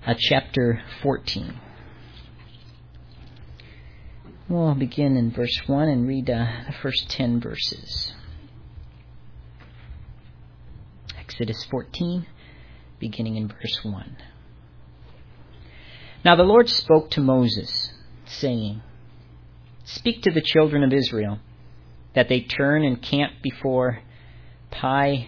chapter 14. We'll begin in verse 1 and read the first 10 verses. Exodus 14, beginning in verse 1. Now the Lord spoke to Moses, saying, "Speak to the children of Israel, that they turn and camp before Pi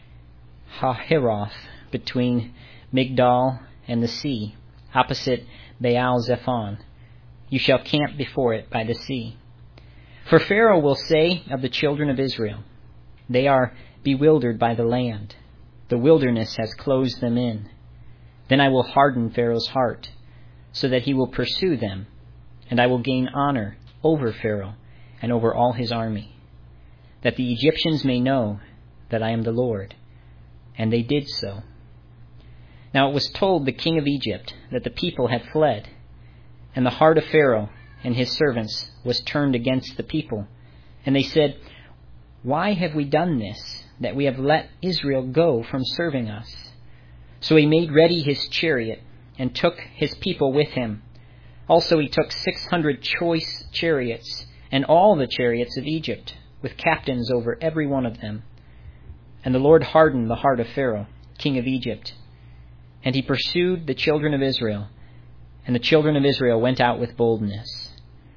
Hahiroth, between Migdal and the sea, opposite Baal Zephon. You shall camp before it by the sea. For Pharaoh will say of the children of Israel, they are bewildered by the land. The wilderness has closed them in. Then I will harden Pharaoh's heart, so that he will pursue them, and I will gain honor over Pharaoh and over all his army, that the Egyptians may know that I am the Lord." And they did so. Now it was told the king of Egypt that the people had fled, and the heart of Pharaoh and his servants was turned against the people. And they said, "Why have we done this, that we have let Israel go from serving us?" So he made ready his chariot and took his people with him. Also he took 600 choice chariots and all the chariots of Egypt, with captains over every one of them. And the Lord hardened the heart of Pharaoh, king of Egypt, and he pursued the children of Israel. And the children of Israel went out with boldness.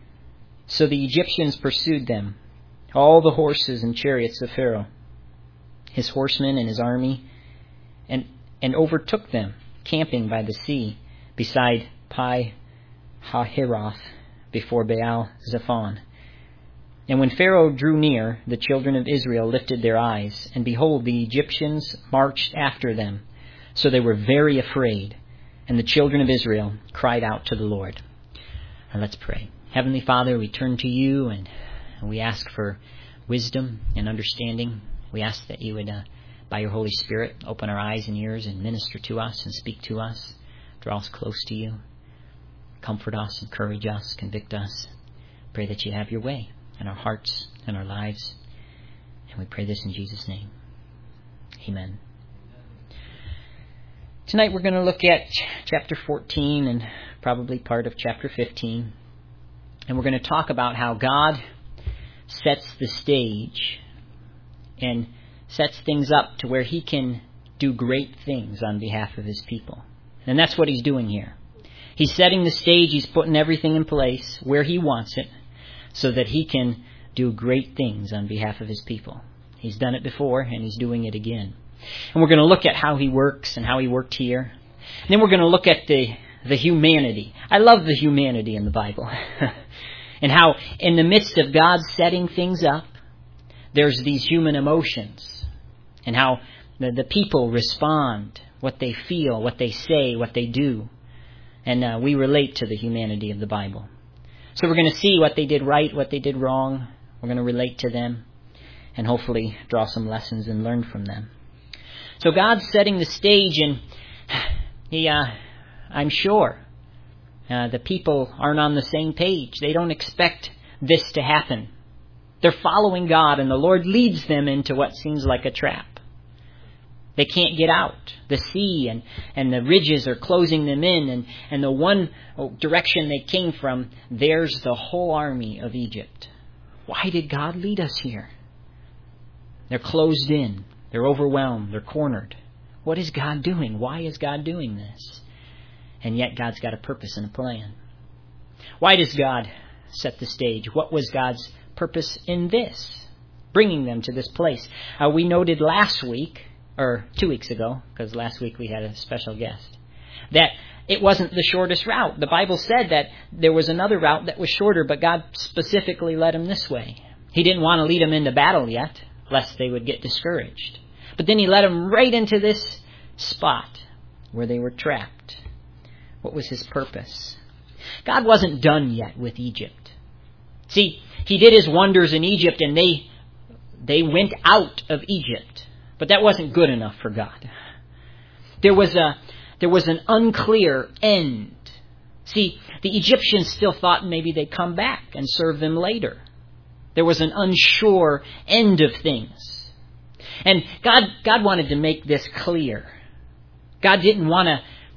So the Egyptians pursued them, all the horses and chariots of Pharaoh, his horsemen and his army, and overtook them, camping by the sea, beside Pi Hahiroth, before Baal Zephon. And when Pharaoh drew near, the children of Israel lifted their eyes, and behold, the Egyptians marched after them. So they were very afraid, and the children of Israel cried out to the Lord. Now let's pray. Heavenly Father, we turn to you, and we ask for wisdom and understanding. We ask that you would, by your Holy Spirit, open our eyes and ears and minister to us and speak to us. Draw us close to you. Comfort us, encourage us, convict us. Pray that you have your way in our hearts and our lives. And we pray this in Jesus' name. Amen. Tonight we're going to look at chapter 14 and probably part of chapter 15. And we're going to talk about how God sets the stage and sets things up to where he can do great things on behalf of his people. And that's what he's doing here. He's setting the stage. He's putting everything in place where he wants it so that he can do great things on behalf of his people. He's done it before and he's doing it again. And we're going to look at how he works and how he worked here. And then we're going to look at the humanity. I love the humanity in the Bible. And how in the midst of God setting things up, there's these human emotions. And how the people respond, what they feel, what they say, what they do. And we relate to the humanity of the Bible. So we're going to see what they did right, what they did wrong. We're going to relate to them and hopefully draw some lessons and learn from them. So God's setting the stage, and I'm sure the people aren't on the same page. They don't expect this to happen. They're following God, and the Lord leads them into what seems like a trap. They can't get out. The sea and the ridges are closing them in, and the one direction they came from, there's the whole army of Egypt. Why did God lead us here? They're closed in. They're overwhelmed. They're cornered. What is God doing? Why is God doing this? And yet God's got a purpose and a plan. Why does God set the stage? What was God's purpose in this? Bringing them to this place. We noted last week, or 2 weeks ago, because last week we had a special guest, that it wasn't the shortest route. The Bible said that there was another route that was shorter, but God specifically led them this way. He didn't want to lead them into battle yet, lest they would get discouraged. But then he led them right into this spot where they were trapped. What was his purpose? God wasn't done yet with Egypt. See, he did his wonders in Egypt, and they went out of Egypt. But that wasn't good enough for God. There was an unclear end. See, the Egyptians still thought maybe they'd come back and serve them later. There was an unsure end of things. And God wanted to make this clear. God didn't want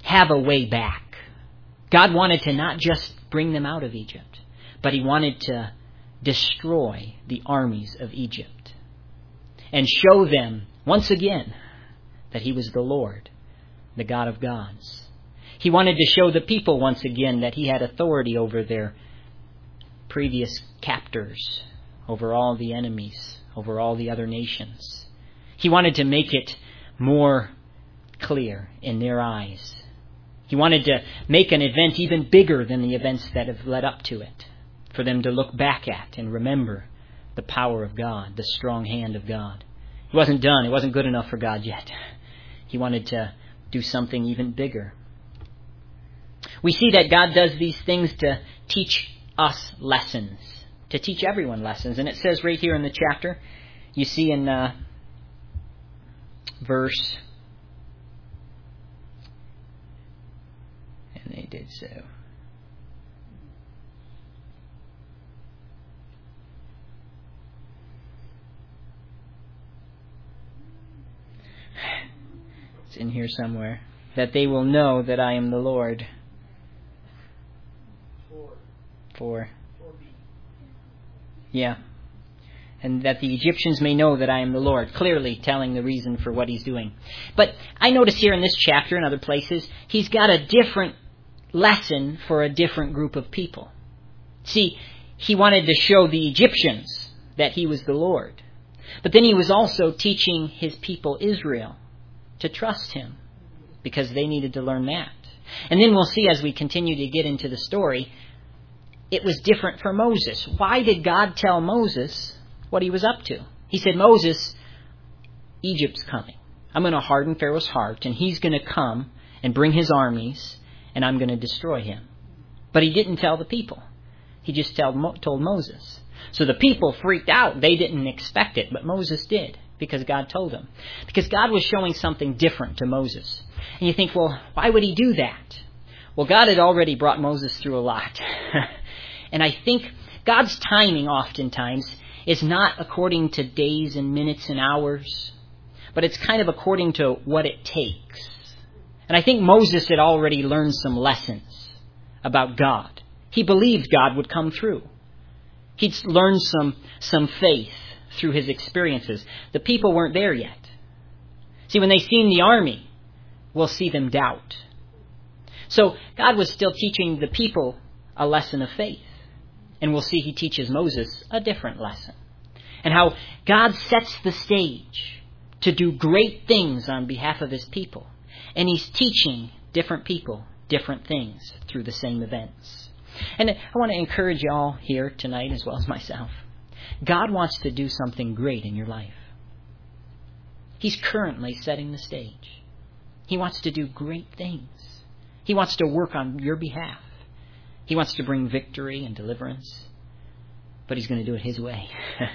have a way back. God wanted to not just bring them out of Egypt, but He wanted to destroy the armies of Egypt and show them once again that He was the Lord, the God of gods. He wanted to show the people once again that He had authority over their previous captors, over all the enemies, over all the other nations. He wanted to make it more clear in their eyes. He wanted to make an event even bigger than the events that have led up to it, for them to look back at and remember the power of God, the strong hand of God. It wasn't done. It wasn't good enough for God yet. He wanted to do something even bigger. We see that God does these things to teach us lessons, to teach everyone lessons. And it says right here in the chapter, you see in verse, and they did so. It's in here somewhere. That they will know that I am the Lord. 4. Yeah. And that the Egyptians may know that I am the Lord. Clearly telling the reason for what He's doing. But I notice here in this chapter and other places, He's got a different lesson for a different group of people. See, He wanted to show the Egyptians that He was the Lord. But then He was also teaching His people Israel to trust Him, because they needed to learn that. And then we'll see as we continue to get into the story, it was different for Moses. Why did God tell Moses what He was up to? He said, Moses, Egypt's coming. I'm going to harden Pharaoh's heart, and he's going to come and bring his armies, and I'm going to destroy him. But He didn't tell the people. He just told Moses. So the people freaked out. They didn't expect it, but Moses did, because God told him. Because God was showing something different to Moses. And you think, well, why would He do that? Well, God had already brought Moses through a lot. And I think God's timing oftentimes is not according to days and minutes and hours, but it's kind of according to what it takes. And I think Moses had already learned some lessons about God. He believed God would come through. He'd learned some faith through his experiences. The people weren't there yet. See, when they seen the army, we'll see them doubt. So God was still teaching the people a lesson of faith. And we'll see He teaches Moses a different lesson. And how God sets the stage to do great things on behalf of His people. And He's teaching different people different things through the same events. And I want to encourage you all here tonight, as well as myself. God wants to do something great in your life. He's currently setting the stage. He wants to do great things. He wants to work on your behalf. He wants to bring victory and deliverance. But He's going to do it His way.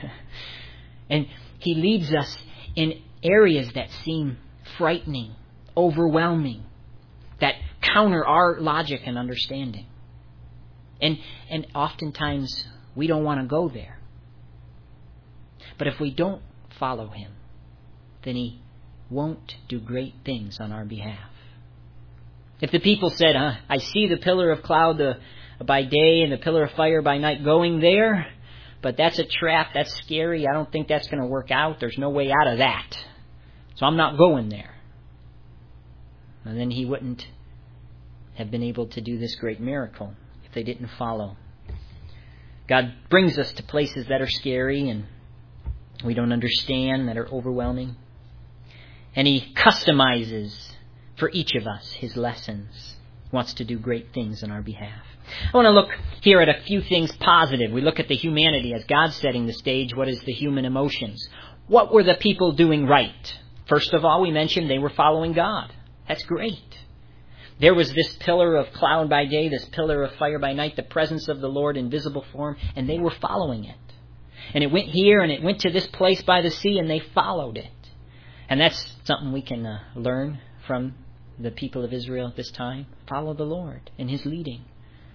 And He leads us in areas that seem frightening, overwhelming, that counter our logic and understanding. And oftentimes we don't want to go there. But if we don't follow Him, then He won't do great things on our behalf. If the people said, I see the pillar of cloud by day and the pillar of fire by night going there, but that's a trap, that's scary, I don't think that's going to work out, there's no way out of that, so I'm not going there. And then He wouldn't have been able to do this great miracle if they didn't follow. God brings us to places that are scary and we don't understand, that are overwhelming. And He customizes for each of us His lessons. He wants to do great things on our behalf. I want to look here at a few things positive. We look at the humanity as God setting the stage. What is the human emotions? What were the people doing right? First of all, we mentioned they were following God. That's great. There was this pillar of cloud by day, this pillar of fire by night, the presence of the Lord in visible form, and they were following it. And it went here and it went to this place by the sea, and they followed it. And that's something we can learn from the people of Israel at this time. Follow the Lord in His leading.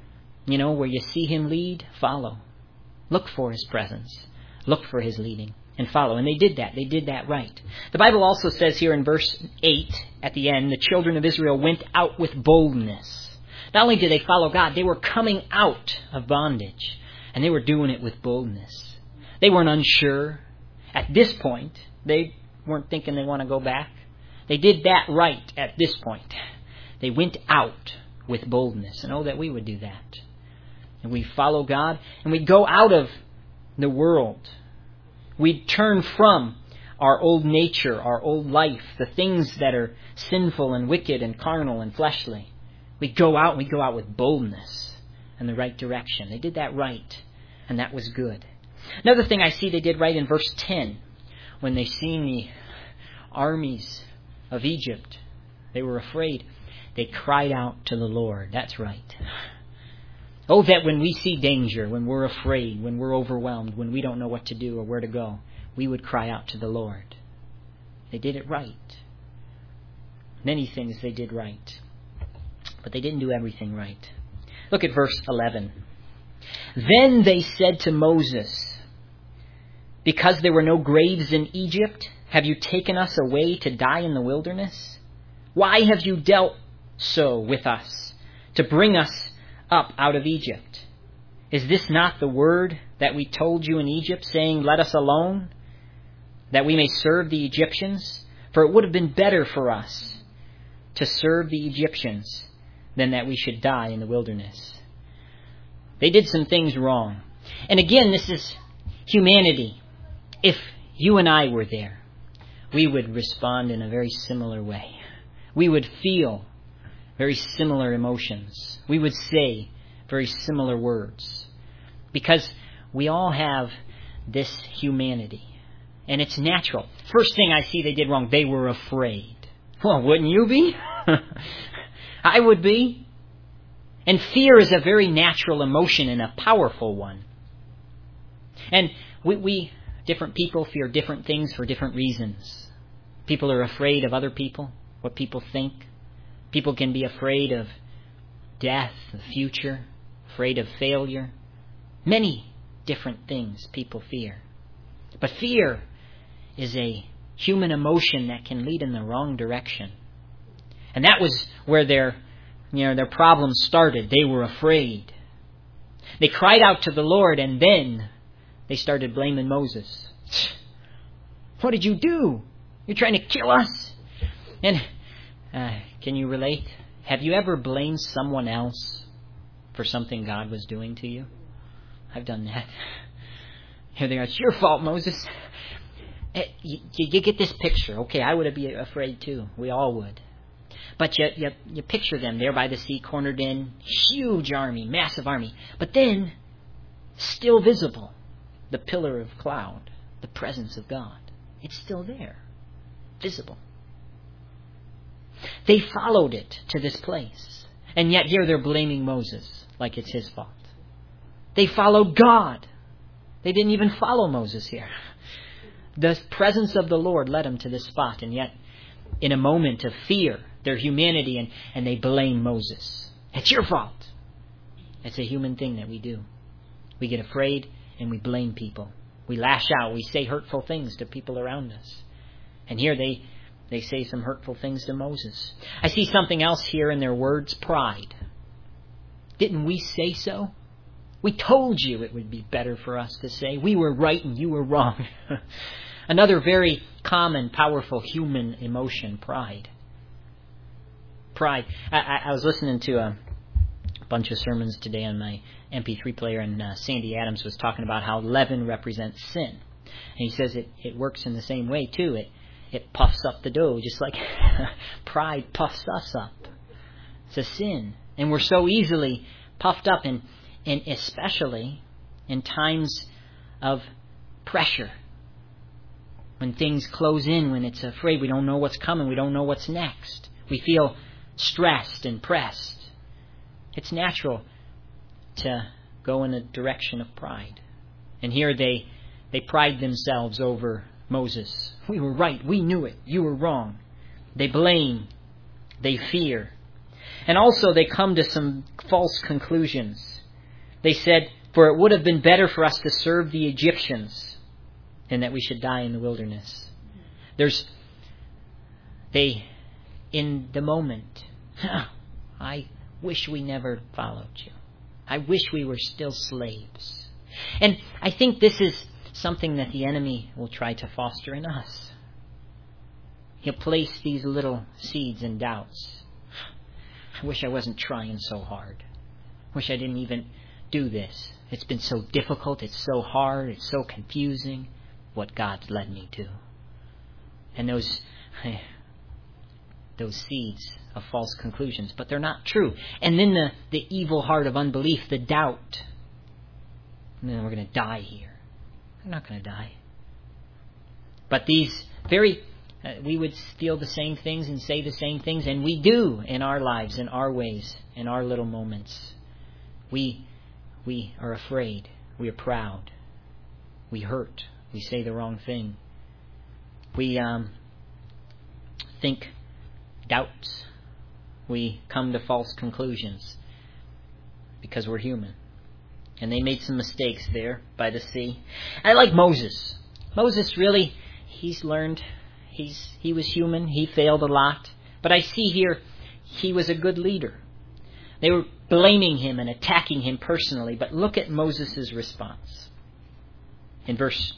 Where you see Him lead, follow. Look for His presence. Look for His leading. and follow. And they did that. They did that right. The Bible also says here in verse 8, at the end, the children of Israel went out with boldness. Not only did they follow God, they were coming out of bondage. And they were doing it with boldness. They weren't unsure. At this point, they weren't thinking they want to go back. They did that right at this point. They went out with boldness. And oh, that we would do that. And we follow God, and we go out of the world. We turn from our old nature, our old life, the things that are sinful and wicked and carnal and fleshly. We go out with boldness in the right direction. They did that right, and that was good. Another thing I see they did right in verse 10, when they seen the armies of Egypt, they were afraid. They cried out to the Lord. That's right. Oh, that when we see danger, when we're afraid, when we're overwhelmed, when we don't know what to do or where to go, we would cry out to the Lord. They did it right. Many things they did right. But they didn't do everything right. Look at verse 11. Then they said to Moses, because there were no graves in Egypt, have you taken us away to die in the wilderness? Why have you dealt so with us, to bring us up out of Egypt? Is this not the word that we told you in Egypt, saying, let us alone, that we may serve the Egyptians? For it would have been better for us to serve the Egyptians than that we should die in the wilderness. They did some things wrong. And again, this is humanity. If you and I were there, we would respond in a very similar way. We would feel very similar emotions. We would say very similar words. Because we all have this humanity. And it's natural. First thing I see they did wrong, they were afraid. Well, wouldn't you be? I would be. And fear is a very natural emotion and a powerful one. And we different people fear different things for different reasons. People are afraid of other people, what people think. People can be afraid of death, the future, afraid of failure. Many different things people fear. But fear is a human emotion that can lead in the wrong direction. And that was where their problems started. They were afraid. They cried out to the Lord, and then they started blaming Moses. What did you do? You're trying to kill us? And can you relate? Have you ever blamed someone else for something God was doing to you? I've done that. Here they are. It's your fault, Moses. You get this picture. Okay, I would be afraid too. We all would. But you picture them there by the sea, cornered in, huge army, massive army. But then, still visible, the pillar of cloud, the presence of God. It's still there, visible. They followed it to this place. And yet here they're blaming Moses like it's his fault. They followed God. They didn't even follow Moses here. The presence of the Lord led them to this spot. And yet, in a moment of fear, their humanity, and they blame Moses. It's your fault. It's a human thing that we do. We get afraid and we blame people. We lash out. We say hurtful things to people around us. And here they say some hurtful things to Moses. I see something else here in their words, pride. Didn't we say so? We told you it would be better for us to say we were right and you were wrong. Another very common, powerful human emotion, pride. Pride. I was listening to a bunch of sermons today on my MP3 player, and Sandy Adams was talking about how leaven represents sin. And he says it works in the same way too. It puffs up the dough, just like pride puffs us up. It's a sin. And we're so easily puffed up, and especially in times of pressure. When things close in, when it's afraid, we don't know what's coming, we don't know what's next. We feel stressed and pressed. It's natural to go in a direction of pride. And here they pride themselves over Moses. We were right, we knew it, you were wrong. They blame, they fear. And also they come to some false conclusions. They said, for it would have been better for us to serve the Egyptians. and that we should die in the wilderness. In the moment, I wish we never followed you. I wish we were still slaves. And I think this is something that the enemy will try to foster in us. He'll place these little seeds and doubts. I wish I wasn't trying so hard. I wish I didn't even do this. It's been so difficult. It's so hard. It's so confusing what God's led me to. And those seeds of false conclusions, but they're not true. And then the evil heart of unbelief, the doubt. And then we're going to die here. We're not going to die. But these we would feel the same things and say the same things, and we do in our lives, in our ways, in our little moments. We are afraid. We are proud. We hurt. We say the wrong thing. We think doubts. We come to false conclusions because we're human. And they made some mistakes there by the sea. I like Moses. Moses really, he's learned. He was human. He failed a lot. But I see here he was a good leader. They were blaming him and attacking him personally. But look at Moses' response. In verse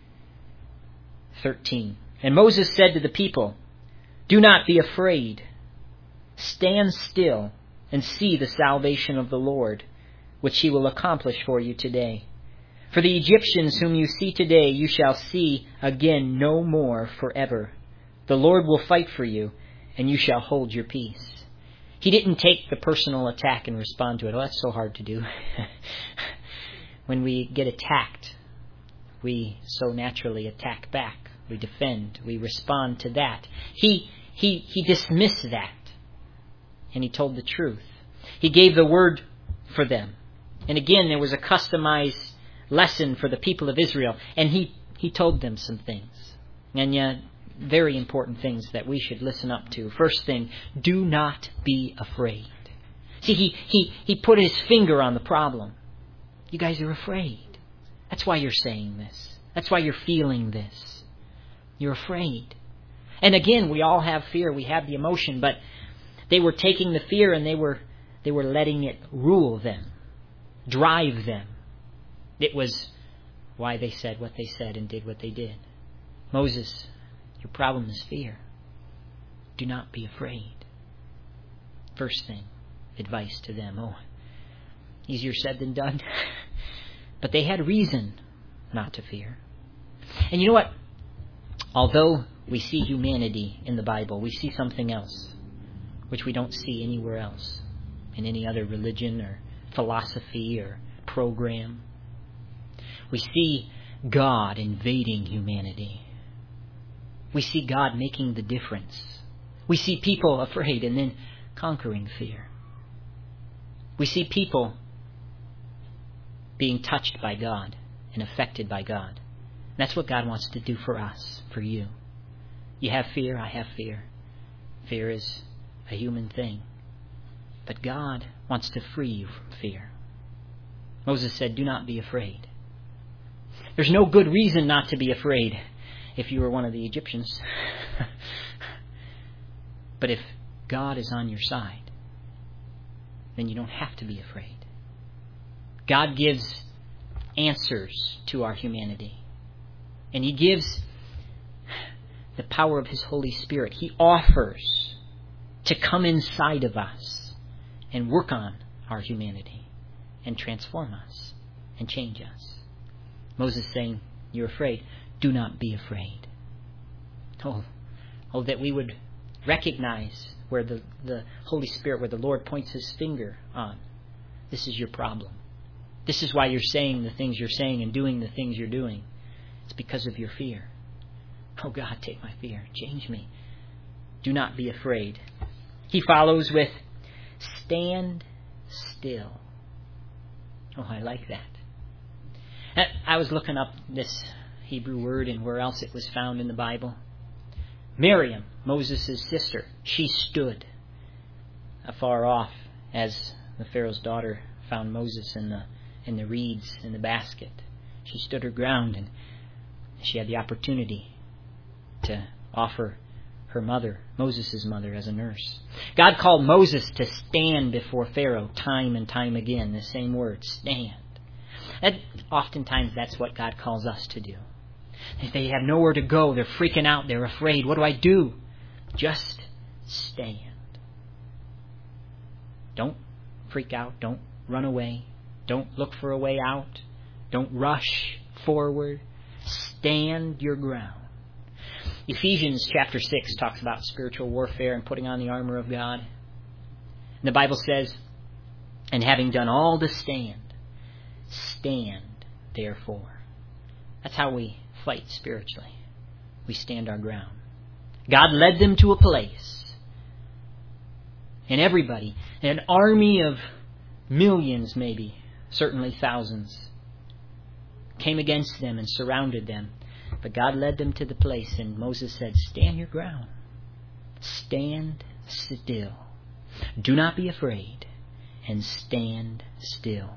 13. And Moses said to the people, "Do not be afraid. Stand still and see the salvation of the Lord, which he will accomplish for you today. For the Egyptians whom you see today, you shall see again no more forever. The Lord will fight for you, and you shall hold your peace." He didn't take the personal attack and respond to it. Oh, that's so hard to do. When we get attacked, we so naturally attack back. We defend. We respond to that. He dismissed that, and he told the truth. He gave the word for them. And again, there was a customized lesson for the people of Israel, and he told them some things. And yet, very important things that we should listen up to. First thing, do not be afraid. See, he put his finger on the problem. You guys are afraid. That's why you're saying this. That's why you're feeling this. You're afraid. And again, we all have fear. We have the emotion, but they were taking the fear and they were letting it rule them, drive them. It was why they said what they said and did what they did. Moses, your problem is fear. Do not be afraid. First thing, advice to them. Oh, easier said than done. But they had reason not to fear. And you know what? Although we see humanity in the Bible, we see something else, which we don't see anywhere else, in any other religion or philosophy or program. We see God invading humanity. We see God making the difference. We see people afraid and then conquering fear. We see people being touched by God and affected by God. That's what God wants to do for us, for you. You have fear, I have fear. Fear is a human thing. But God wants to free you from fear. Moses said, "Do not be afraid." There's no good reason not to be afraid if you were one of the Egyptians. But if God is on your side, then you don't have to be afraid. God gives answers to our humanity. And He gives the power of His Holy Spirit. He offers to come inside of us and work on our humanity and transform us and change us. Moses saying, "You're afraid. Do not be afraid." Oh, that we would recognize where the Holy Spirit, where the Lord points His finger on. This is your problem. This is why you're saying the things you're saying and doing the things you're doing. It's because of your fear. Oh God, take my fear. Change me. Do not be afraid. He follows with, stand still. Oh, I like that. I was looking up this Hebrew word and where else it was found in the Bible. Miriam, Moses' sister, she stood afar off as the Pharaoh's daughter found Moses in the reeds in the basket. She stood her ground, and She had the opportunity to offer her mother, Moses' mother, as a nurse. God called Moses to stand before Pharaoh time and time again. The same word, stand. Oftentimes that's what God calls us to do. If they have nowhere to go, they're freaking out, they're afraid. What do I do? Just stand. Don't freak out. Don't run away. Don't look for a way out. Don't rush forward. Stand your ground. Ephesians chapter 6 talks about spiritual warfare and putting on the armor of God. And the Bible says, and having done all to stand, stand therefore. That's how we fight spiritually. We stand our ground. God led them to a place. And everybody, an army of millions maybe, certainly thousands, came against them and surrounded them. But God led them to the place, and Moses said, stand your ground. Stand still. Do not be afraid, and stand still.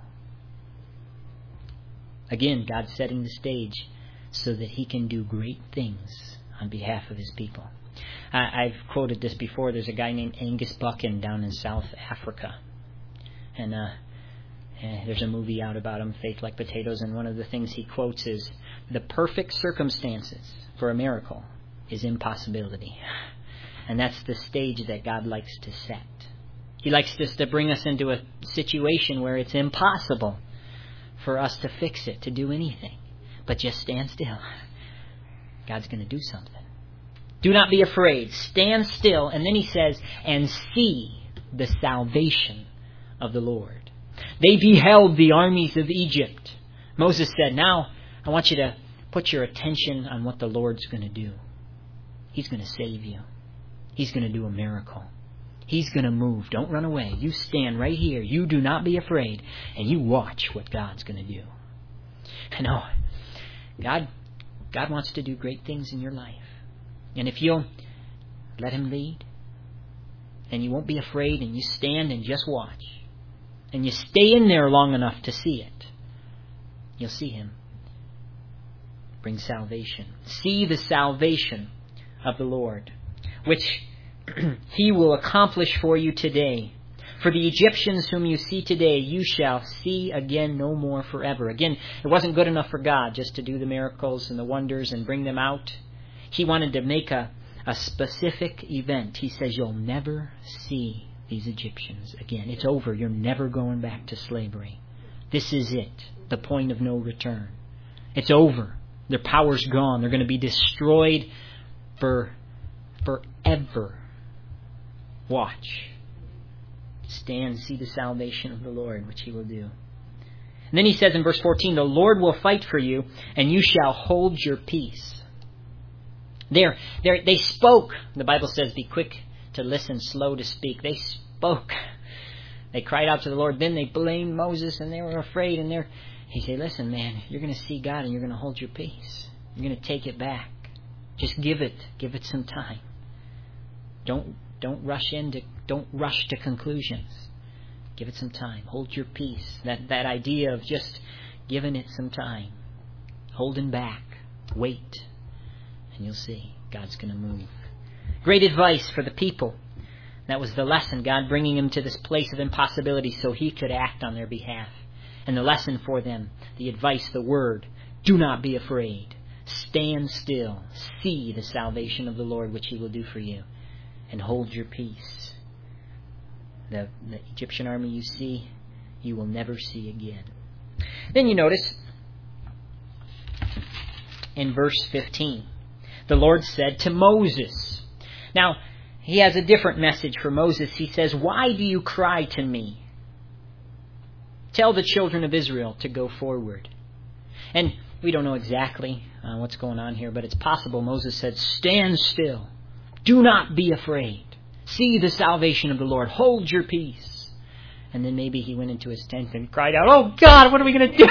Again, God's setting the stage so that He can do great things on behalf of His people. I've quoted this before. There's a guy named Angus Buchan down in South Africa. And there's a movie out about him, Faith Like Potatoes, and one of the things he quotes is, the perfect circumstances for a miracle is impossibility. And that's the stage that God likes to set. He likes just to bring us into a situation where it's impossible for us to fix it, to do anything. But just stand still. God's going to do something. Do not be afraid. Stand still. And then He says, and see the salvation of the Lord. They beheld the armies of Egypt. Moses said, now I want you to put your attention on what the Lord's going to do. He's going to save you. He's going to do a miracle. He's going to move. Don't run away. You stand right here. You do not be afraid. And you watch what God's going to do. I know God wants to do great things in your life. And if you'll let Him lead, and you won't be afraid, and you stand and just watch, and you stay in there long enough to see it, you'll see Him bring salvation. See the salvation of the Lord, which He will accomplish for you today. For the Egyptians whom you see today, you shall see again no more forever. Again, it wasn't good enough for God just to do the miracles and the wonders and bring them out. He wanted to make a specific event. He says, you'll never see these Egyptians again. It's over. You're never going back to slavery. This is it. The point of no return. It's over. Their power's gone. They're going to be destroyed forever. Watch. Stand, see the salvation of the Lord, which He will do. And then He says in verse 14, the Lord will fight for you, and you shall hold your peace. They spoke. The Bible says, be quick to listen, slow to speak. They spoke. They cried out to the Lord. Then they blamed Moses, and they were afraid. And He said, listen, man, you're going to see God, and you're going to hold your peace. You're going to take it back. Just give it some time. Don't rush to conclusions. Give it some time. Hold your peace. That idea of just giving it some time. Holding back. Wait. And you'll see God's going to move. Great advice for the people. That was the lesson. God bringing them to this place of impossibility so He could act on their behalf. And the lesson for them, the advice, the word, do not be afraid. Stand still. See the salvation of the Lord, which He will do for you. And hold your peace. The Egyptian army you see, you will never see again. Then you notice in verse 15, the Lord said to Moses. Now, He has a different message for Moses. He says, why do you cry to me? Tell the children of Israel to go forward. And we don't know exactly what's going on here, but it's possible Moses said, stand still. Do not be afraid. See the salvation of the Lord. Hold your peace. And then maybe he went into his tent and cried out, oh God, what are we going to do?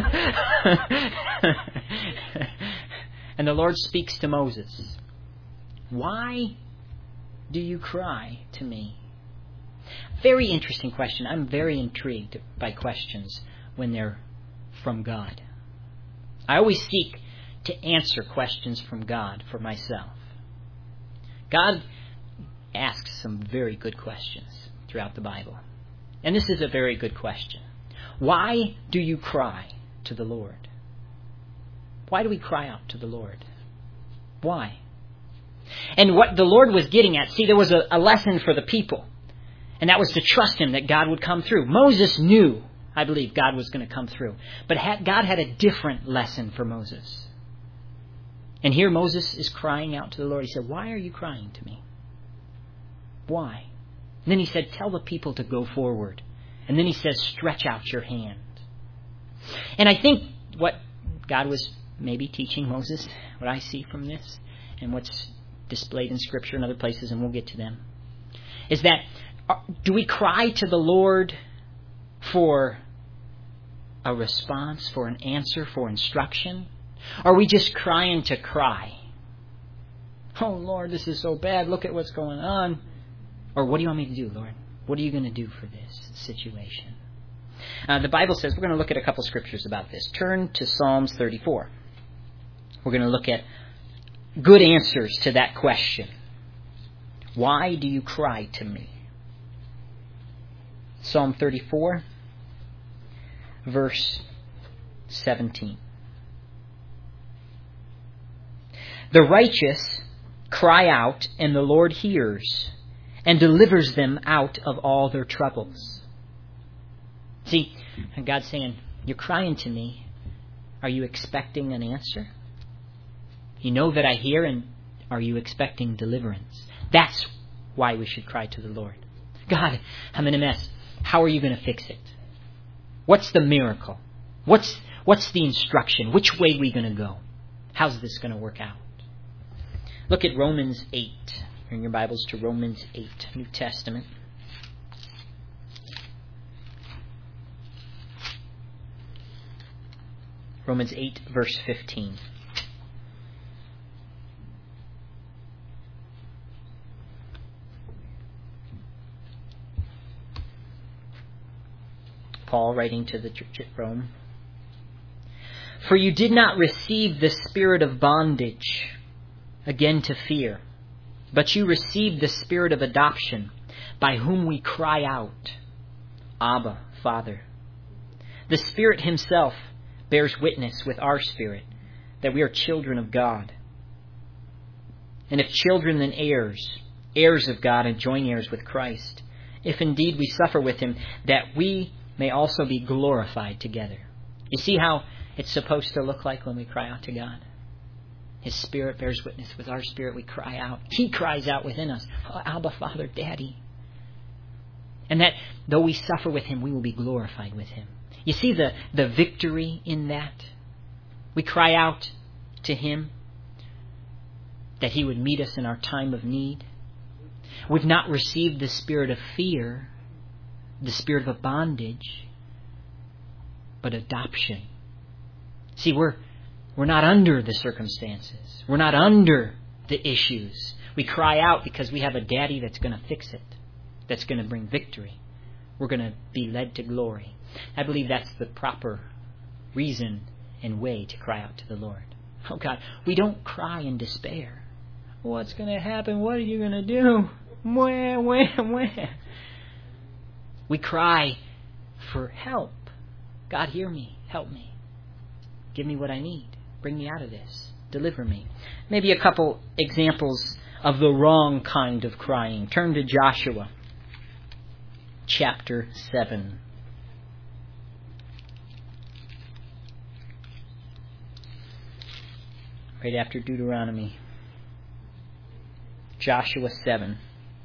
And the Lord speaks to Moses. Why do you cry to me? Very interesting question. I'm very intrigued by questions when they're from God. I always seek to answer questions from God for myself. God asks some very good questions throughout the Bible. And this is a very good question. Why do you cry to the Lord? Why do we cry out to the Lord? Why? And what the Lord was getting at, see, there was a lesson for the people. And that was to trust Him, that God would come through. Moses knew, I believe, God was going to come through. But God had a different lesson for Moses. And here Moses is crying out to the Lord. He said, why are you crying to me? Why? And then he said, tell the people to go forward. And then he says, stretch out your hand. And I think what God was maybe teaching Moses, what I see from this, and what's displayed in Scripture and other places, and we'll get to them, is that do we cry to the Lord for a response, for an answer, for instruction? Or are we just crying to cry? Oh, Lord, this is so bad. Look at what's going on. Or what do you want me to do, Lord? What are you going to do for this situation? The Bible says, we're going to look at a couple scriptures about this. Turn to Psalms 34. We're going to look at good answers to that question. Why do you cry to me? Psalm 34, verse 17. The righteous cry out, and the Lord hears, and delivers them out of all their troubles. See, God's saying, you're crying to me. Are you expecting an answer? You know that I hear, and are you expecting deliverance? That's why we should cry to the Lord. God, I'm in a mess. How are you going to fix it? What's the miracle? What's the instruction? Which way are we going to go? How's this going to work out? Look at Romans 8. Bring your Bibles to Romans 8, New Testament. Romans 8, verse 15. Paul writing to the church at Rome. For you did not receive the spirit of bondage again to fear, but you received the spirit of adoption, by whom we cry out, Abba, Father. The Spirit Himself bears witness with our spirit that we are children of God. And if children, then heirs, heirs of God and joint heirs with Christ, if indeed we suffer with Him, that we may also be glorified together. You see how it's supposed to look like when we cry out to God? His Spirit bears witness with our spirit. We cry out. He cries out within us, oh, Abba, Father, Daddy. And that though we suffer with Him, we will be glorified with Him. You see the victory in that? We cry out to Him that He would meet us in our time of need. We've not received the spirit of fear, the spirit of bondage, but adoption. See, we're not under the circumstances. We're not under the issues. We cry out because we have a daddy that's going to fix it, that's going to bring victory. We're going to be led to glory. I believe that's the proper reason and way to cry out to the Lord. Oh God, we don't cry in despair. What's going to happen? What are you going to do? Where? We cry for help. God, hear me. Help me. Give me what I need. Bring me out of this. Deliver me. Maybe a couple examples of the wrong kind of crying. Turn to Joshua chapter 7. Right after Deuteronomy. Joshua 7.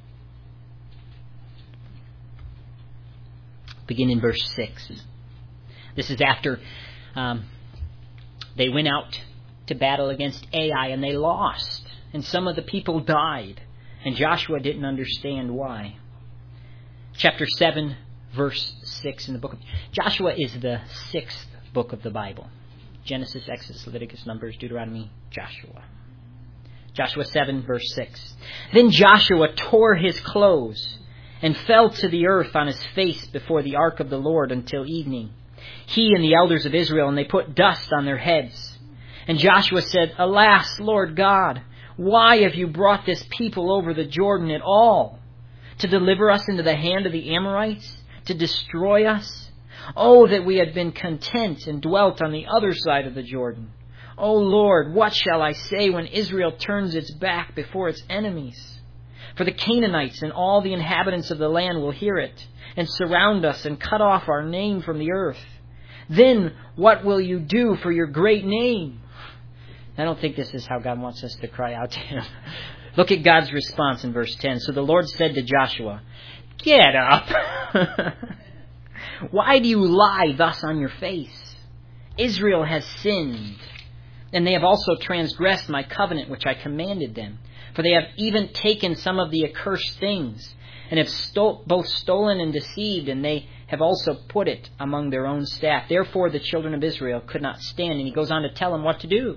Begin in verse 6. This is after they went out to battle against Ai and they lost. And some of the people died. And Joshua didn't understand why. Chapter 7, verse 6 in the book of Joshua is the 6th book of the Bible. Genesis, Exodus, Leviticus, Numbers, Deuteronomy, Joshua. Joshua 7, verse 6. Then Joshua tore his clothes and fell to the earth on his face before the ark of the Lord until evening. He and the elders of Israel, and they put dust on their heads. And Joshua said, Alas, Lord God, why have you brought this people over the Jordan at all? To deliver us into the hand of the Amorites? To destroy us? Oh, that we had been content and dwelt on the other side of the Jordan. O Lord, what shall I say when Israel turns its back before its enemies? For the Canaanites and all the inhabitants of the land will hear it, and surround us and cut off our name from the earth. Then what will you do for your great name? I don't think this is how God wants us to cry out to Him. Look at God's response in verse 10. So the Lord said to Joshua, Get up! Why do you lie thus on your face? Israel has sinned, and they have also transgressed my covenant which I commanded them. For they have even taken some of the accursed things, and have both stolen and deceived, and they have also put it among their own staff. Therefore the children of Israel could not stand. And he goes on to tell them what to do.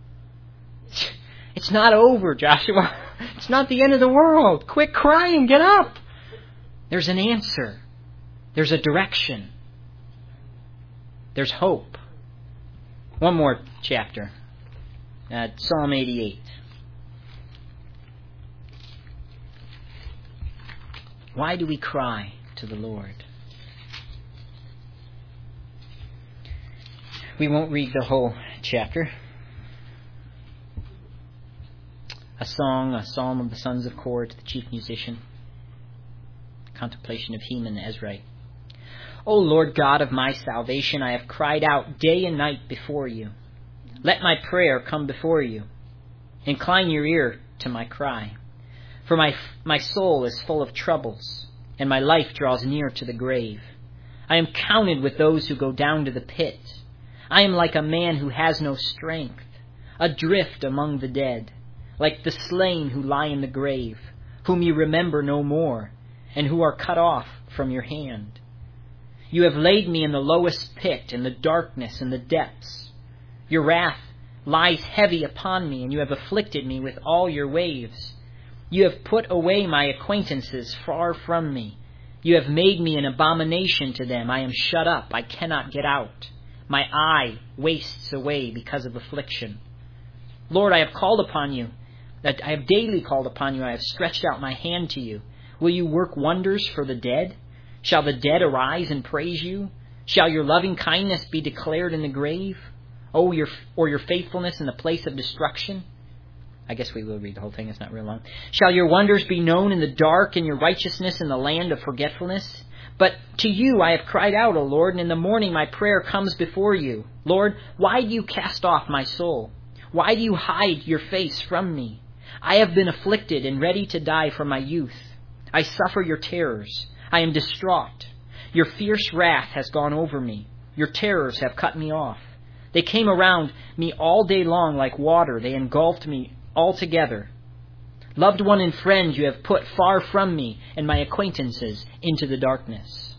It's not over, Joshua. It's not the end of the world. Quit crying. Get up. There's an answer. There's a direction. There's hope. One more chapter. Psalm 88. Why do we cry to the Lord? We won't read the whole chapter. A psalm of the sons of Korah to the chief musician. Contemplation of Heman the Ezrahite. O Lord God of my salvation, I have cried out day and night before you. Let my prayer come before you. Incline your ear to my cry. For my soul is full of troubles, and my life draws near to the grave. I am counted with those who go down to the pit. I am like a man who has no strength, adrift among the dead, like the slain who lie in the grave, whom you remember no more, and who are cut off from your hand. You have laid me in the lowest pit, in the darkness and the depths. Your wrath lies heavy upon me, and you have afflicted me with all your waves. You have put away my acquaintances far from me. You have made me an abomination to them. I am shut up. I cannot get out. My eye wastes away because of affliction. Lord, I have called upon you. I have daily called upon you. I have stretched out my hand to you. Will you work wonders for the dead? Shall the dead arise and praise you? Shall your loving kindness be declared in the grave? Or your faithfulness in the place of destruction? I guess we will read the whole thing. It's not real long. Shall your wonders be known in the dark, and your righteousness in the land of forgetfulness? But to you I have cried out, O Lord, and in the morning my prayer comes before you. Lord, why do you cast off my soul? Why do you hide your face from me? I have been afflicted and ready to die from my youth. I suffer your terrors. I am distraught. Your fierce wrath has gone over me. Your terrors have cut me off. They came around me all day long like water. They engulfed me altogether. Loved one and friend you have put far from me, and my acquaintances into the darkness.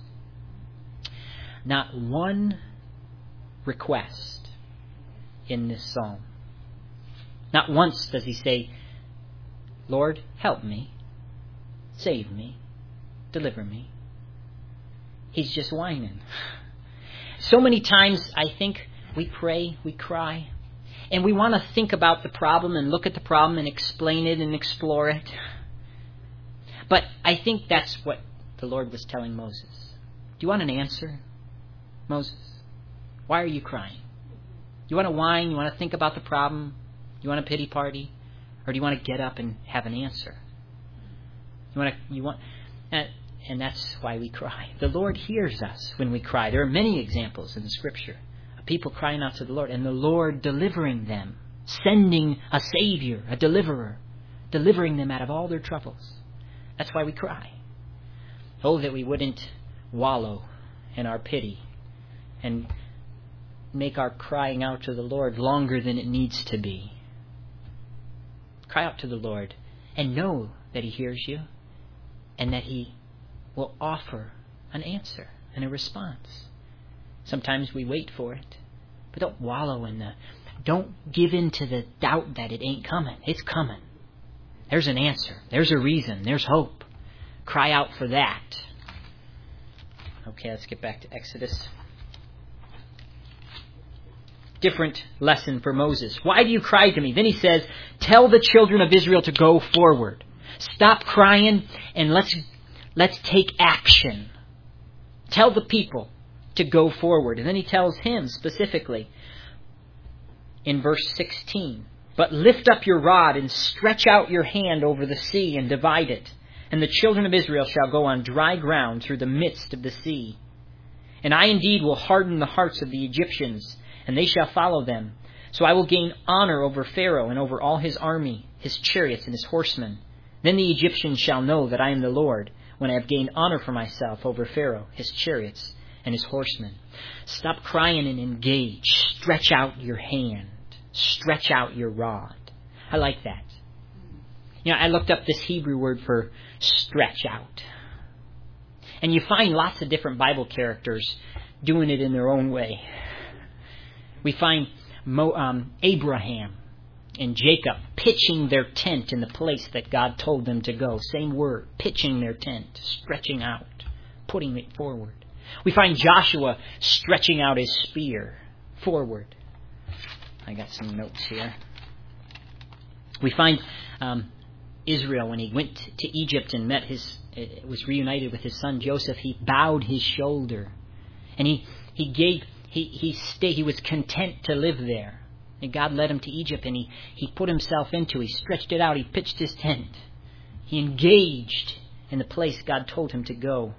Not one request in this psalm. Not once does he say, Lord, help me, save me, deliver me. He's just whining. So many times I think we pray, we cry, and we want to think about the problem and look at the problem and explain it and explore it. But I think that's what the Lord was telling Moses. Do you want an answer, Moses? Why are you crying? You want to whine? You want to think about the problem? You want a pity party? Or do you want to get up and have an answer? And that's why we cry. The Lord hears us when we cry. There are many examples in the Scripture of people crying out to the Lord, and the Lord delivering them, sending a Savior, a deliverer, delivering them out of all their troubles. That's why we cry. Oh, that we wouldn't wallow in our pity and make our crying out to the Lord longer than it needs to be. Cry out to the Lord and know that He hears you and that He will offer an answer and a response. Sometimes we wait for it, but don't wallow in don't give in to the doubt that it ain't coming. It's coming. There's an answer. There's a reason. There's hope. Cry out for that. Okay, let's get back to Exodus. different lesson for Moses. Why do you cry to me? Then he says, tell the children of Israel to go forward. Stop crying and let's take action. Tell the people to go forward. And then he tells him specifically in verse 16, but lift up your rod and stretch out your hand over the sea and divide it. And the children of Israel shall go on dry ground through the midst of the sea. And I indeed will harden the hearts of the Egyptians, and they shall follow them. So I will gain honor over Pharaoh and over all his army, his chariots and his horsemen. Then the Egyptians shall know that I am the Lord, when I have gained honor for myself over Pharaoh, his chariots, and his horsemen. Stop crying and engage. Stretch out your hand. Stretch out your rod. I like that. I looked up this Hebrew word for stretch out. And you find lots of different Bible characters doing it in their own way. We find Abraham and Jacob pitching their tent in the place that God told them to go. Same word, pitching their tent, stretching out, putting it forward. We find Joshua stretching out his spear forward. I got some notes here. We find Israel, when he went to Egypt and was reunited with his son Joseph, he bowed his shoulder, and he was content to live there. And God led him to Egypt, and he put himself he stretched it out, he pitched his tent, he engaged in the place God told him to go.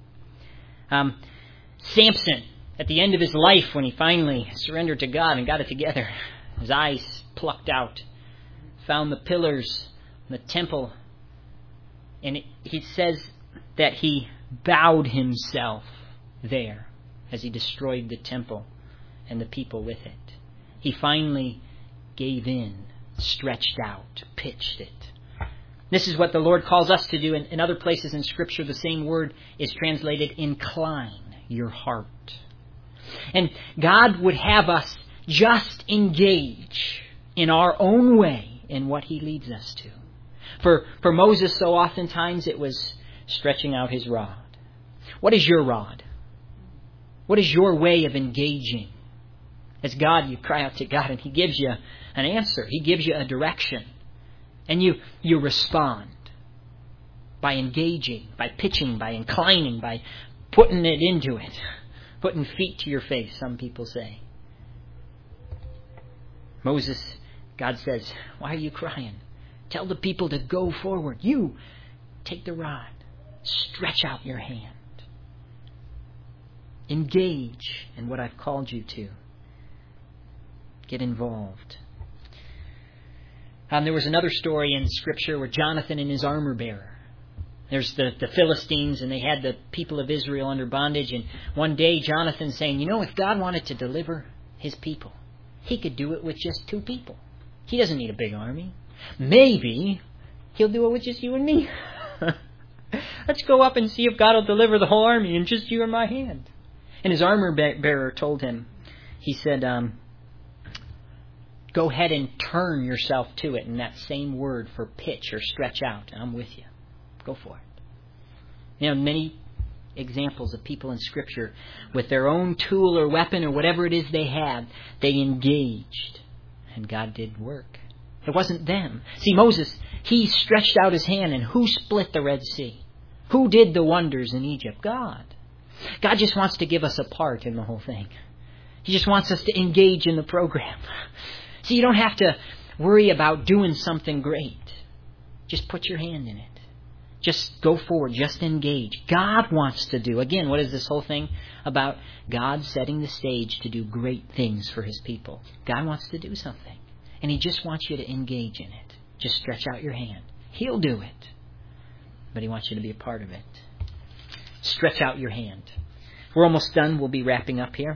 Samson, at the end of his life, when he finally surrendered to God and got it together, his eyes plucked out, found the pillars in the temple, and he says that he bowed himself there as he destroyed the temple and the people with it. He finally gave in, stretched out, pitched it. This is what the Lord calls us to do. In other places in Scripture, the same word is translated incline your heart. And God would have us just engage in our own way in what He leads us to. For Moses, so oftentimes it was stretching out his rod. What is your rod? What is your way of engaging? As God, you cry out to God and He gives you an answer. He gives you a direction. And you respond by engaging, by pitching, by inclining, by putting it into it. Putting feet to your face, some people say. Moses, God says, why are you crying? Tell the people to go forward. You take the rod. Stretch out your hand. Engage in what I've called you to. Get involved. There was another story in Scripture where Jonathan and his armor bearer. There's the Philistines, and they had the people of Israel under bondage. And one day Jonathan's saying, if God wanted to deliver His people, He could do it with just 2 people. He doesn't need a big army. Maybe He'll do it with just you and me. Let's go up and see if God will deliver the whole army in just you and my hand. And his armor bearer told him, he said, go ahead and turn yourself to it. And that same word for pitch or stretch out. And I'm with you. Go for it. Many examples of people in Scripture with their own tool or weapon or whatever it is they had, they engaged. And God did work. It wasn't them. See, Moses, he stretched out his hand, and who split the Red Sea? Who did the wonders in Egypt? God. God just wants to give us a part in the whole thing. He just wants us to engage in the program. See, you don't have to worry about doing something great. Just put your hand in it. Just go forward. Just engage. God wants to do. Again, what is this whole thing about? God setting the stage to do great things for His people. God wants to do something. And He just wants you to engage in it. Just stretch out your hand. He'll do it. But He wants you to be a part of it. Stretch out your hand. We're almost done. We'll be wrapping up here.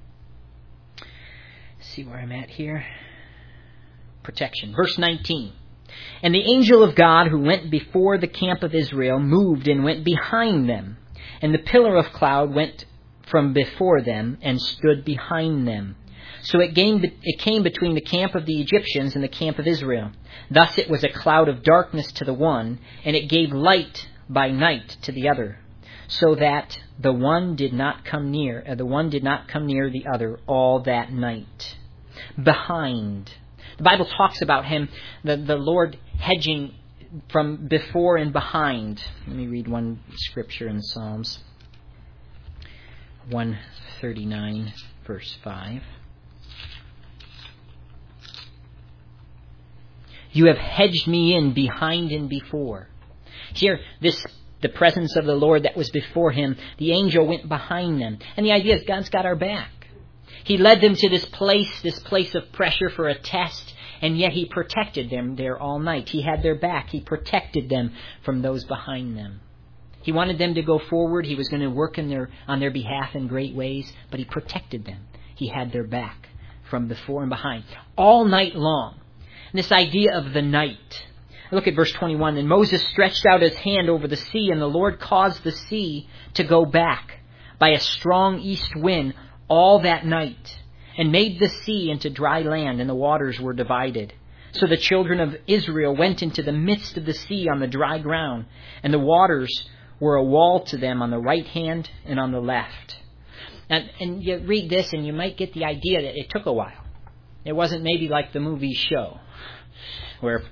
See where I'm at here. Protection. Verse 19. And the angel of God who went before the camp of Israel moved and went behind them. And the pillar of cloud went from before them and stood behind them. So it came between the camp of the Egyptians and the camp of Israel. Thus it was a cloud of darkness to the one, and it gave light by night to the other, so that the one did not come near the other all that night. behind. The Bible talks about him, the Lord hedging from before and behind. Let me read one scripture in Psalms 139, verse 5. You have hedged me in behind and before. Here, the presence of the Lord that was before him, the angel went behind them. And the idea is God's got our back. He led them to this place of pressure for a test, and yet he protected them there all night. He had their back. He protected them from those behind them. He wanted them to go forward. He was going to work on their behalf in great ways, but he protected them. He had their back from before and behind all night long. And this idea of the night. Look at verse 21. And Moses stretched out his hand over the sea, and the Lord caused the sea to go back by a strong east wind all that night, and made the sea into dry land, and the waters were divided. So the children of Israel went into the midst of the sea on the dry ground, and the waters were a wall to them on the right hand and on the left. And you read this, and you might get the idea that it took a while. It wasn't maybe like the movie Show, where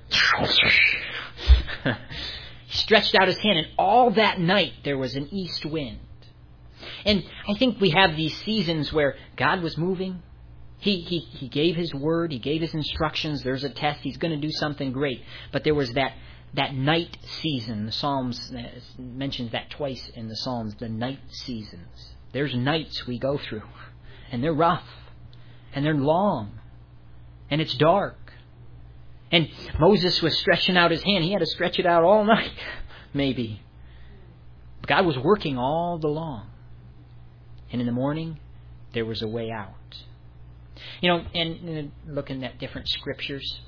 he stretched out his hand, and all that night there was an east wind. And I think we have these seasons where God was moving. He gave his word. He gave his instructions. There's a test. He's going to do something great. But there was that night season. The Psalms mentions that twice in the Psalms, the night seasons. There's nights we go through, and they're rough, and they're long, and it's dark. And Moses was stretching out his hand. He had to stretch it out all night, maybe. God was working all the long. And in the morning, there was a way out. And looking at different scriptures,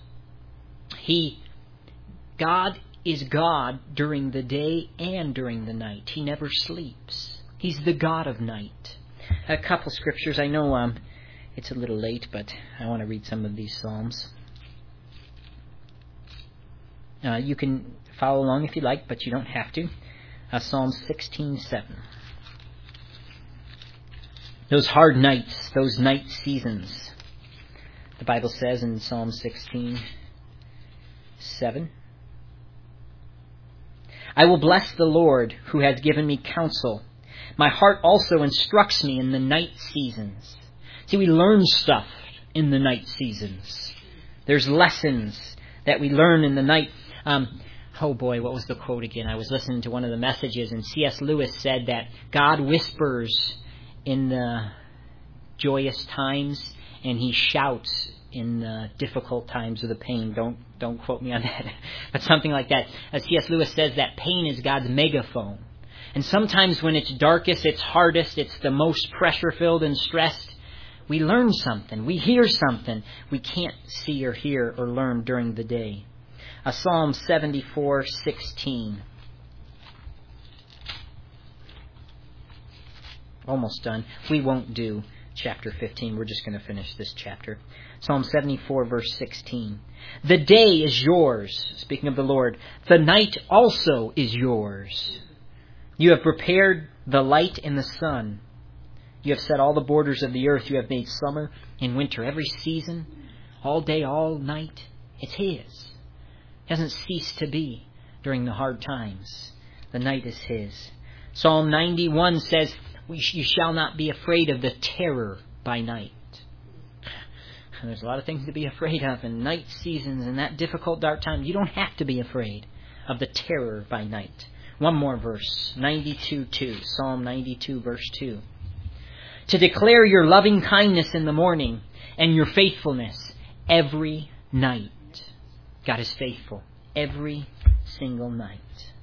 God is God during the day and during the night. He never sleeps. He's the God of night. A couple scriptures. I know it's a little late, but I want to read some of these Psalms. You can follow along if you like, but you don't have to. Psalm 16:7. Those hard nights, those night seasons. The Bible says in Psalm 16:7, I will bless the Lord who has given me counsel. My heart also instructs me in the night seasons. See, we learn stuff in the night seasons. There's lessons that we learn in the night. Oh boy, what was the quote again? I was listening to one of the messages, and C.S. Lewis said that God whispers in the joyous times, and he shouts in the difficult times of the pain. Don't quote me on that, but something like that. As C.S. Lewis says, that pain is God's megaphone. And sometimes when it's darkest, it's hardest, it's the most pressure-filled and stressed, we learn something, we hear something we can't see or hear or learn during the day. Psalm 74:16. Almost done. We won't do chapter 15. We're just going to finish this chapter. Psalm 74, verse 16. The day is yours, speaking of the Lord. The night also is yours. You have prepared the light and the sun. You have set all the borders of the earth. You have made summer and winter. Every season, all day, all night, it's His. It doesn't cease to be during the hard times. The night is His. Psalm 91 says, you shall not be afraid of the terror by night. There's a lot of things to be afraid of in night seasons and that difficult dark time. You don't have to be afraid of the terror by night. One more verse, 92:2, Psalm 92, verse 2. To declare your loving kindness in the morning and your faithfulness every night. God is faithful every single night.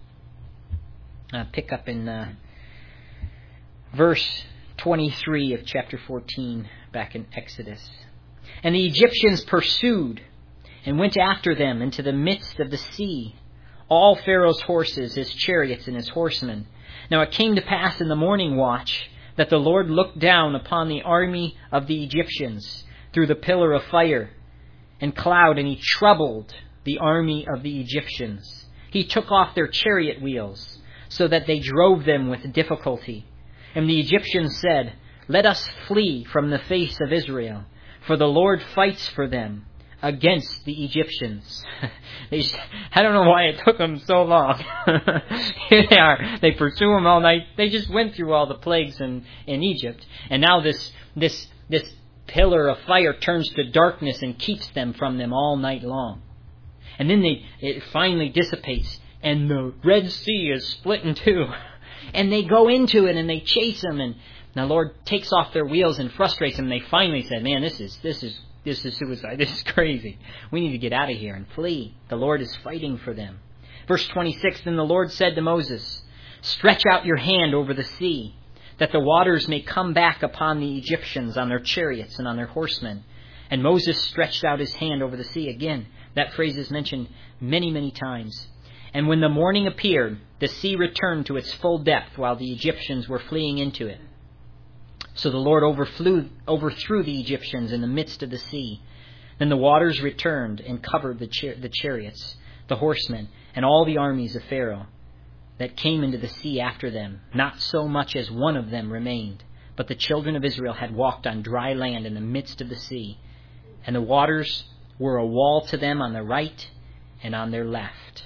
Pick up in verse 23 of chapter 14 back in Exodus. And the Egyptians pursued and went after them into the midst of the sea, all Pharaoh's horses, his chariots, and his horsemen. Now it came to pass in the morning watch that the Lord looked down upon the army of the Egyptians through the pillar of fire and cloud, and He troubled the army of the Egyptians. He took off their chariot wheels, so that they drove them with difficulty. And the Egyptians said, Let us flee from the face of Israel, For the Lord fights for them against the Egyptians. I don't know why it took them so long. Here they are. They pursue them all night. They just went through all the plagues in Egypt. And now this pillar of fire turns to darkness and keeps them from them all night long. And then it finally dissipates, and the Red Sea is split in two. And they go into it and they chase them, and the Lord takes off their wheels and frustrates them. They finally said, "Man, this is suicide. This is crazy. We need to get out of here and flee." The Lord is fighting for them. Verse 26, Then the Lord said to Moses, "Stretch out your hand over the sea, that the waters may come back upon the Egyptians on their chariots and on their horsemen." And Moses stretched out his hand over the sea. Again, that phrase is mentioned many, many times. And when the morning appeared, the sea returned to its full depth while the Egyptians were fleeing into it. So the Lord overthrew the Egyptians in the midst of the sea. Then the waters returned and covered the chariots, the horsemen, and all the armies of Pharaoh that came into the sea after them. Not so much as one of them remained. But the children of Israel had walked on dry land in the midst of the sea. And the waters were a wall to them on the right and on their left.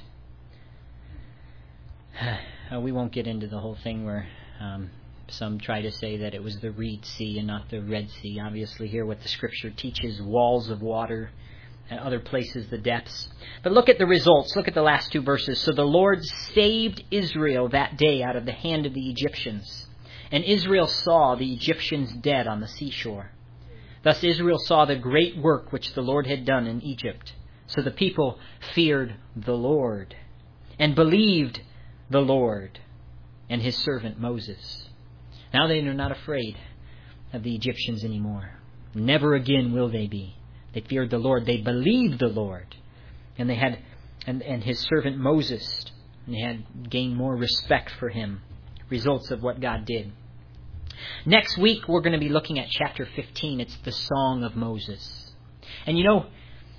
We won't get into the whole thing where some try to say that it was the Reed Sea and not the Red Sea. Obviously here what the Scripture teaches, walls of water, and other places the depths. But look at the results. Look at the last two verses. So the Lord saved Israel that day out of the hand of the Egyptians. And Israel saw the Egyptians dead on the seashore. Thus Israel saw the great work which the Lord had done in Egypt. So the people feared the Lord and believed the Lord and his servant Moses. Now they are not afraid of the Egyptians anymore. Never again will they be. They feared the Lord. They believed the Lord. And they had and his servant Moses. And they had gained more respect for him. Results of what God did. Next week we're going to be looking at chapter 15. It's the Song of Moses. And you know,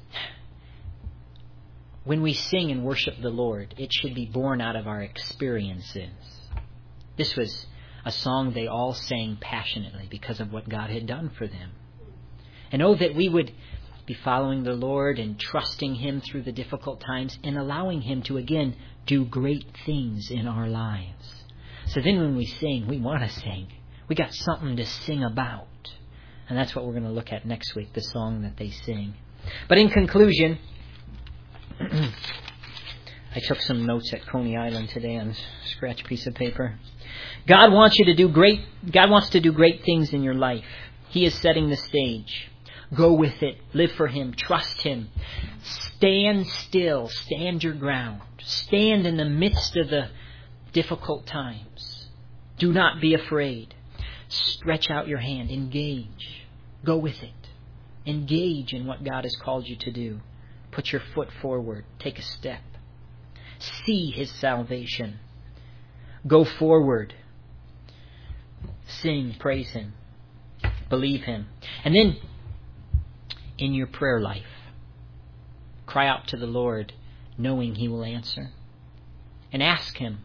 when we sing and worship the Lord, it should be born out of our experiences. This was a song they all sang passionately because of what God had done for them. And oh, that we would be following the Lord and trusting him through the difficult times and allowing him to again do great things in our lives. So then when we sing, we want to sing. We got something to sing about. And that's what we're going to look at next week, the song that they sing. But in conclusion, I took some notes at Coney Island today on a scratch piece of paper. God wants to do great things in your life. He is setting the stage. Go with it. Live for him. Trust him. Stand still. Stand your ground. Stand in the midst of the difficult times. Do not be afraid. Stretch out your hand. Engage. Go with it. Engage in what God has called you to do. Put your foot forward. Take a step. See his salvation. Go forward. Sing, praise him. Believe him. And then, in your prayer life, cry out to the Lord, knowing he will answer. And ask him.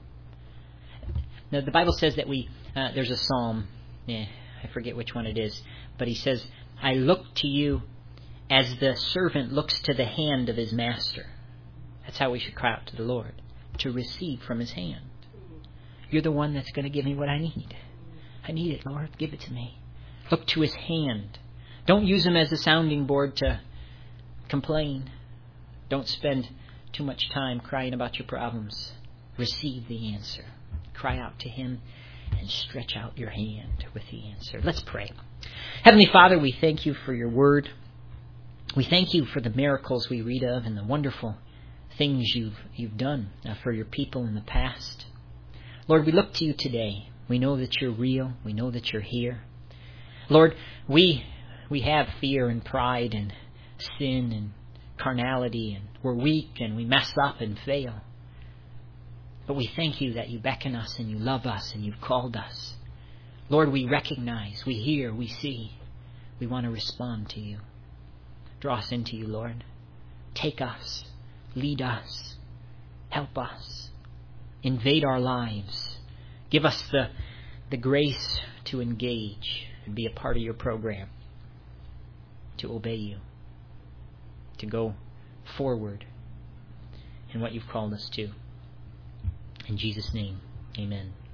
Now, the Bible says that there's a psalm, I forget which one it is, but he says, I look to you as the servant looks to the hand of his master. That's how we should cry out to the Lord, to receive from his hand. You're the one that's going to give me what I need. I need it, Lord. Give it to me. Look to his hand. Don't use him as a sounding board to complain. Don't spend too much time crying about your problems. Receive the answer. Cry out to him and stretch out your hand with the answer. Let's pray. Heavenly Father, we thank you for your word. We thank you for the miracles we read of and the wonderful things you've done for your people in the past. Lord, we look to you today. We know that you're real. We know that you're here. Lord, we have fear and pride and sin and carnality, and we're weak and we mess up and fail. But we thank you that you beckon us and you love us and you've called us. Lord, we recognize, we hear, we see. We want to respond to you. Draw us into you, Lord. Take us. Lead us. Help us. Invade our lives. Give us the grace to engage and be a part of your program. to obey you, to go forward in what you've called us to. In Jesus' name, amen.